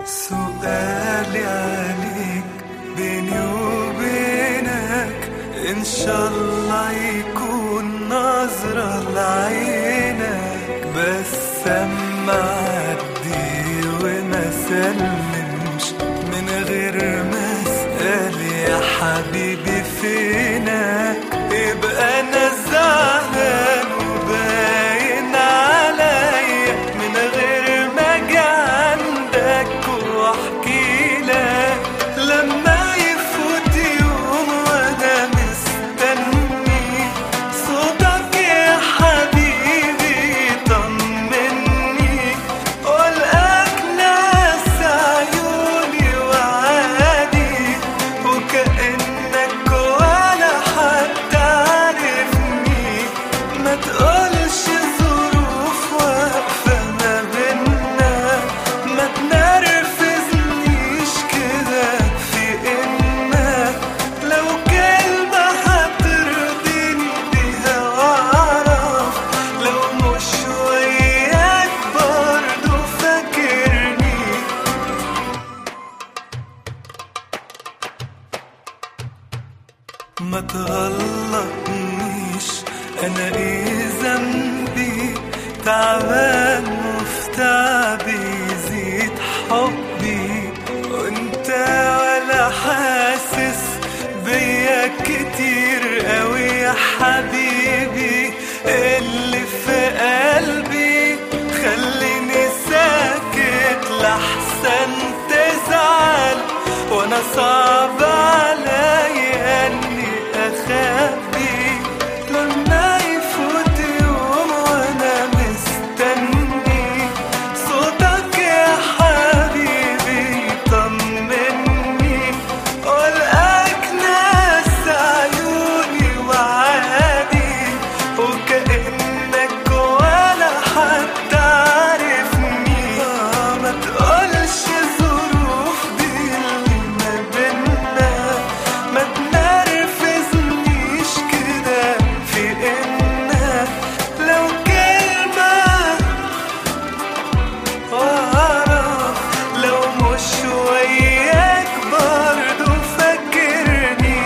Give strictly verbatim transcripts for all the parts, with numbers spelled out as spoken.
سؤالي عليك بيني وبينك إن شاء الله يكون نظرة لعينك، بس أما عدي وما سلمش من غير ما أسأل يا حبيبي فينك، يبقى أنا زعلان وباين عليا من غير ما أجي عندك واحكي لك. لما يفوت يوم وانا مستني صوتك يا حبيبي طمني، والقاك ناس عيوني وعادي وكأنك ولا حد عارفني. ما تقولش ظروف واقفة ما بينا، ما تنرفزنيش كده في إنك لو كلمة هترضيني بيها، وأعرف لو مش وياك برضو فاكرني. ما تغلطنيش أنا إيه ذنبي، تعبان وفي تعبي يزيد حبي، وانت ولا حاسس بيا كتير قوي يا حبيبي. اللي في قلبي خليني ساكت لحسن تزعل، وانا صعب عليا اني اخبي. لما يفوت يوم وانا مستني صوتك يا حبيبي طمني، والقاك ناس عيوني وعادي وكأنك ولا حد عارفني. آه ما تقولش ظروف دي اللي ما بينا، ما تنرفزنيش كده في إنك لو كلمة وأعرف لو مش وياك برضو فاكرني.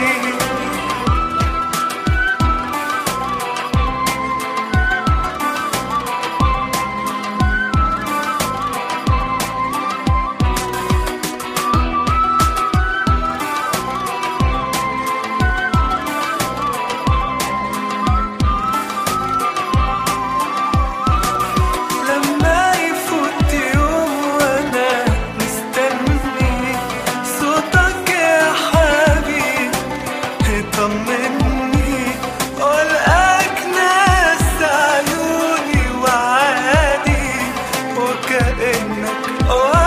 لما يفوت يوم وانا مستني صوتك يا حبيبي طمني، والقاك ناس عيوني وعادي وكأنك